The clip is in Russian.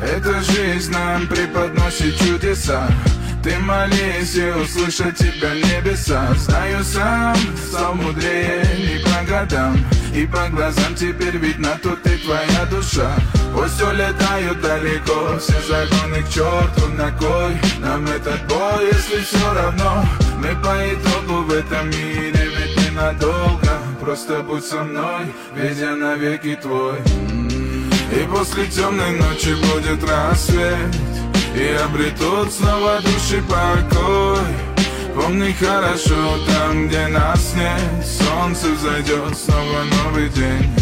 Эта жизнь нам преподносит чудеса. Ты молись, и услышат тебя небеса. Знаю сам, стал мудрее не по годам, и по глазам теперь видно, тут и твоя душа. Пусть улетают далеко все законы к черту, на кой нам этот бой, если все равно мы по итогу в этом мире ведь ненадолго. Просто будь со мной, ведь я навеки твой. И после темной ночи будет рассвет, и обретут снова души покой. Помни хорошо, там где нас нет, солнце взойдет, снова новый день.